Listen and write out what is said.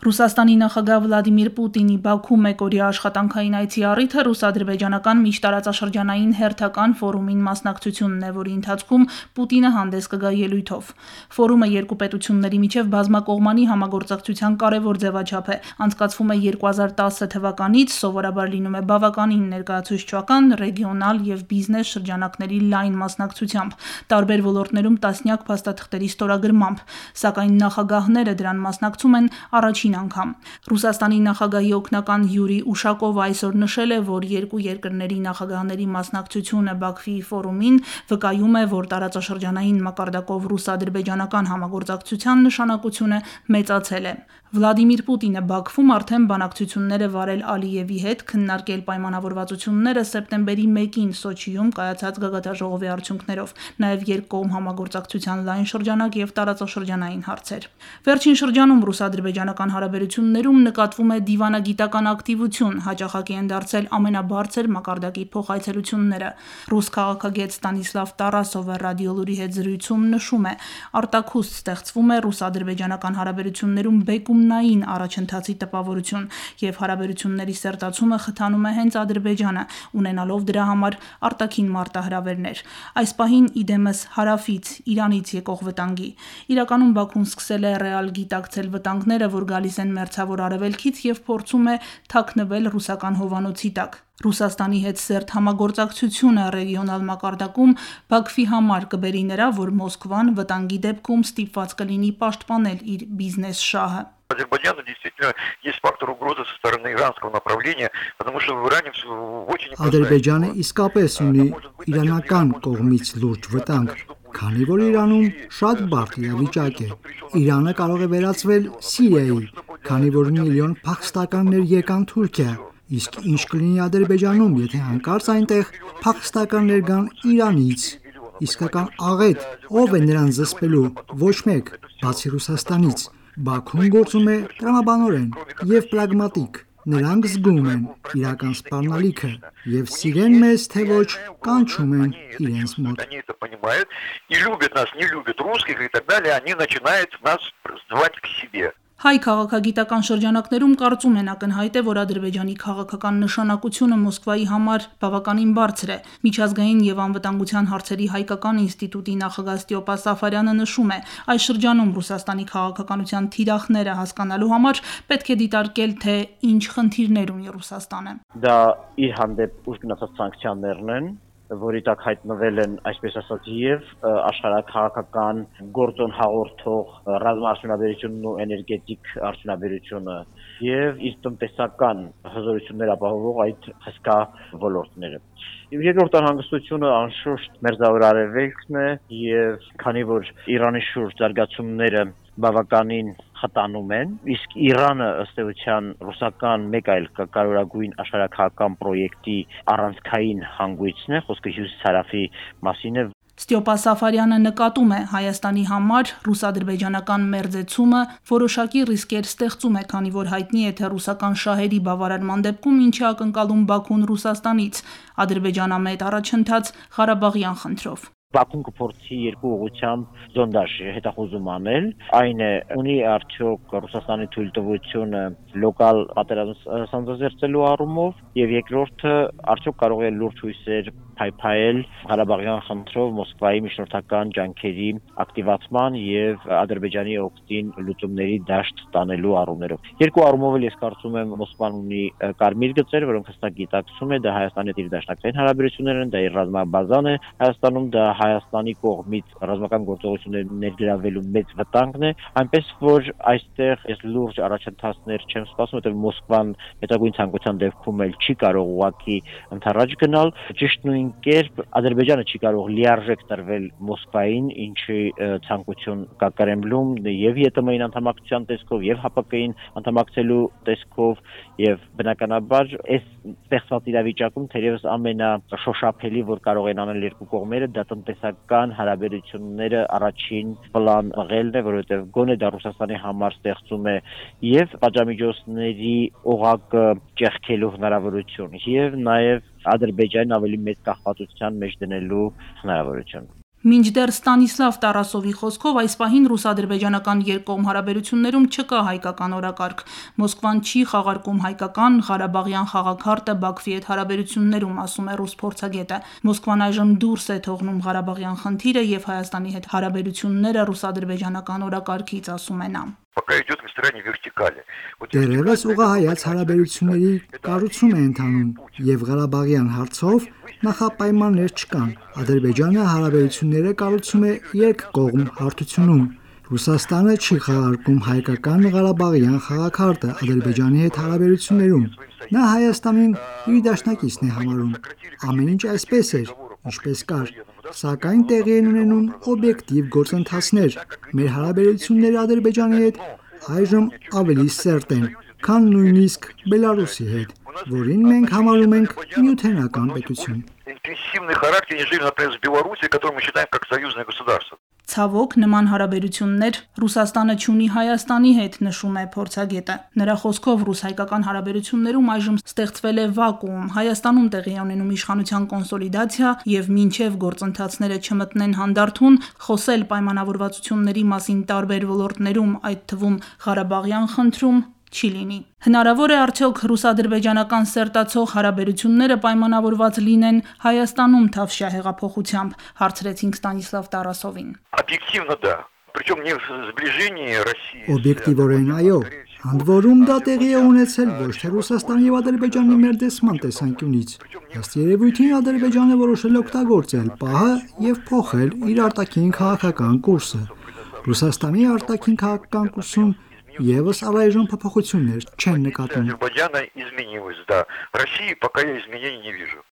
Ռուսաստանի նախագահ Վլադիմիր Պուտինի Բաքու մեկօրյա աշխատանքային այցի առիթը ռուս-ադրբեջանական միջտարածաշրջանային հերթական ֆորումին մասնակցությունն է, որի ընթացքում Պուտինը հանդես կգա ելույթով։ Ֆորումը երկու պետությունների միջև բազմակողմանի համագործակցության կարևոր ձևաչափ է, անցկացվում է 2010 թվականից, սովորաբար լինում է բավականին ներկայացուցչական, ռեգիոնալ և բիզնես շրջանակների լայն մասնակցությամբ, տարբեր ոլորտներում տասնյակ փաստաթղթերի ստորագրմամբ, սակայն նախագահները դրան մասնակցում են առաջին անգամ։ Ռուսաստանի նախագահի օգնական Յուրի Ուշակովը այսօր նշել է, որ երկու երկրների նախագահների մասնակցությունը Բաքվի ֆորումին վկայում է, որ տարածաշրջանային մակարդակով ռուս-ադրբեջանական համագործակցության նշանակությունը մեծացել է։ Վլադիմիր Պուտինը Բաքվում արդեն բանակցություններ է վարել Ալիևի հետ, քննարկել պայմանավորվածությունները սեպտեմբերի 1-ին Սոչիում կայացած գագաթնաժողովի արդյունքներով, նաև երկկողմ համագործակցության լայն շրջանակ և տարածաշրջանային հարցեր։ Վերջին շրջանում ռուս-ադրբեջանական հարաբերություններում նկատվում է դիվանագիտական ակտիվություն, հաճախակի են դարձել ամենաբարձր մակարդակի փոխայցելությունները։ Ռուս քաղաքագետ Ստանիսլավ Տարասովը Ռադիոլուրի հետ զրույցում նշում է, արտաքուստ ստեղծվում է ռուս-ադրբեջանական հարաբերություններում բեկումնային առաջընթացի տպավորություն, և հարաբերությունների սերտացումը խթանում է հենց Ադրբեջանը, ունենալով դրա համար արտաքին մարտահրավերներ։ Այս պահին իդեմս հարավից, Իրանից եկող վտանգի։ Իրականում Բաքուն սկսել է ռեալ գիտակցել վտանգները, որ գալիս են Մերձավոր Արևելքից և փորձում է թաքնվել ռուսական հովանոցի տակ։ Ռուսաստանի հետ սերտ համագործակցությունը ռեգիոնալ մակարդակում Բաքվի համար կբերի նրա, որ Մոսկվան վտանգի դեպքում ստիպված կլինի պաշտպանել իր բիզնես շահը։ Азербайджану действительно есть фактор угрозы со стороны иранского направления, потому что в Иране очень Ադրբեջանը իսկապես ունի իրանական կողմից լուրջ վտանգ, քանի որ Իրանում շատ բարդ իրավիճակ է։ Իրանը կարող է վերածվել Սիրիայի, քանի որ միլիոն փախստականներ եկան Թուրքիա, իսկ ինչ կլինի Ադրբեջանում, եթե հանկարծ այնտեղ փախստականներ գան Իրանից։ Իսկական աղետ, ով է նրան զսպելու, ոչ մեկ, բացի Ռուսաստանից։ Բաքուն գործում է տրամաբանորեն և պրագմատիկ։ Նրանք զգում են իրական սպառնալիքը և սիրեն մեզ, թե ոչ, կանչում են իրենց մոտ։ И любят нас, не любят русских и так далее, они начинают нас звать к себе. Հայ քաղաքագիտական շրջանակներում կարծում են ակնհայտ է, որ Ադրբեջանի քաղաքական նշանակությունը Մոսկվայի համար բավականին բարձր է։ Միջազգային և անվտանգության հարցերի հայկական ինստիտուտի նախագահ Ստյոպա Սաֆարյանը նշում է, այս շրջանում Ռուսաստանի քաղաքականության թիրախները հասկանալու համար պետք է դիտարկել, թե ինչ խնդիրներ ունի Ռուսաստանը։ Դա իր հանդեպ ուժգնացած սանկցիաներն են, որի տակ հայտնվել են, այսպես ասած, և աշխարհաքաղաքական գործոն հաղորդող ռազմաարդյունաբերությունն ու էներգետիկ արդյունաբերությունը և իր տնտեսական հզորություններ ապահովող այդ հսկա ոլորտները։ Երկրորդ անհանգստությունը անշուշտ Մերձավոր Արևելքն է, և քանի որ Իրանի շուրջ զարգացումները բավականին խտանում են, իսկ Իրանը ըստ էության ռուսական մեկ այլ կարևորագույն աշխարհաքաղաքական պրոյեկտի առանցքային հանգույցն է, խոսքը հյուսիս-հարավի մասին է։ Ստյոպա Սաֆարյանը նկատում է, Հայաստանի համար ռուս-ադրբեջանական մերձեցումը որոշակի ռիսկեր ստեղծում է, քանի որ հայտնի է, թե ռուսական շահերի բավարարման դեպքում ինչ է ակնկալում Բաքուն Ռուսաստանից, Ադրբեջանամետ առաջընթաց Ղարաբաղյան խնդրով։ Բաքուն կփորձի երկու ուղղությամբ զոնդաժ հետախուզում անել, այն է ունի արդյոք Ռուսաստանի թույլտվությունը լոկալ պատերազմ սանձազերծելու առումով, եւ երկրորդը արդյոք կարող է լուրջ հույսեր փայփայել Ղարաբաղյան խնդրով Մոսկվայի միջնորդական ջանքերի ակտիվացման եւ Ադրբեջանի օգտին լուծումների դաշտ տանելու առումներով։ Երկու առումով էլ ես կարծում եմ Մոսկվան ունի կարմիր գծեր, որոնք հստակ գիտակցում է, դա Հայաստանի հետ իր դաշնակցային հարաբերություններն են, դա իր ռազմաբազան է Հայաստանում, դա Հայաստանի կողմից ռազմական գործողություններ ներգրավելու մեծ վտանգն է, այնպես որ այստեղ ես լուրջ առաջընթացներ չեմ սպասում, որտեղ Մոսկվան հետագույն ցանկության դեպքում էլ չի կարող ուղղակի ընդառաջ գնալ, ճիշտ նույն կերպ Ադրբեջանը չի կարող լիարժեք տրվել Մոսկվային, ինչի ցանկություն կա Կրեմլում եւ ԵՏՄ-ին անդամակցության տեսքով եւ ՀԱՊԿ-ին անդամակցելու տեսքով եւ բնականաբար այս ստեղծված իրավիճակում թերևս ամենաշոշափելի, որ կարող են անել երկու կողմերը, դա տնտեսական հարաբերությունները առաջին պլան ղելն է, որովհետև գոնե դա Ռուսաստանի համար ստեղծում է եւ պատժամիջոցների օղակը ճեղքելու հնարավորություն եւ նաեւ Ադրբեջանին ավելի մեծ կախվածության մեջ դնելու հնարավորություն։ Մինչդեռ Ստանիսլավ Տարասովի խոսքով այս պահին ռուս-ադրբեջանական երկկողմ հարաբերություններում չկա հայկական օրակարգ։ Մոսկվան չի խաղարկում հայկական Ղարաբաղյան խաղաքարտը Բաքվի հետ հարաբերություններում, ասում է ռուս փորձագետը։ Մոսկվան այժմ դուրս է թողնում Ղարաբաղյան խնդիրը եւ Հայաստանի հետ հարաբերությունները ռուս-ադրբեջանական օրակարգից, ասում է նա։ Դերևս ուղղահայաց հարաբերությունների կառուցում է ընթանում եւ Ղարաբաղյան հարցով նախապայմաններ չկան։ Ադրբեջանը հարաբերությունները կառուցում է երկկողմ հարթությունում։ Ռուսաստանը չի խաղարկում հայկական Ղարաբաղյան խաղաքարտը Ադրբեջանի հետ հարաբերություններում։ Նա Հայաստանին իր դաշնակիցն է համարում։ Ամեն ինչ այսպես էր, ինչպես կար, սակայն տեղի են ունենում օբյեկտիվ գործընթացներ։ Մեր հարաբերությունները Ադրբեջանի հետ այժմ ավելի սերտ են, քան նույնիսկ Բելարուսի հետ, որին մենք համարում ենք միութենական պետություն։ Ցավոք, նման հարաբերություններ Ռուսաստանը չունի Հայաստանի հետ, նշում է փորձագետը։ Նրա խոսքով ռուս-հայկական հարաբերություններում այժմ ստեղծվել է վակուում։ Հայաստանում տեղի է ունենում իշխանության կոնսոլիդացիա եւ մինչեւ գործընթացները չմտնեն հանդարթուն, խոսել պայմանավորվածությունների մասին տարբեր ոլորտներում, այդ թվում Ղարաբաղյան խնդրում չի լինի։ Հնարավոր է արդյոք ռուս-ադրբեջանական սերտացող հարաբերությունները պայմանավորված լինեն Հայաստանում Թավշյա հեղափոխությամբ, հարցրեցինք Ստանիսլավ Տարասովին։ Օբյեկտիվորեն այո, ընդ որում դա տեղի է ունեցել ոչ թե Ռուսաստանի եւ Ադրբեջանի ներդեսման տեսանկյունից։ Ըստ երևույթին Ադրբեջանը որոշել է օգտագործել պահը եւ փոխել իր արտաքին քաղաքական կուրսը։ Ռուսաստանի արտաքին քաղաքական կուրսում Եվս առայժմ փոփոխություններ չեն նկատվում։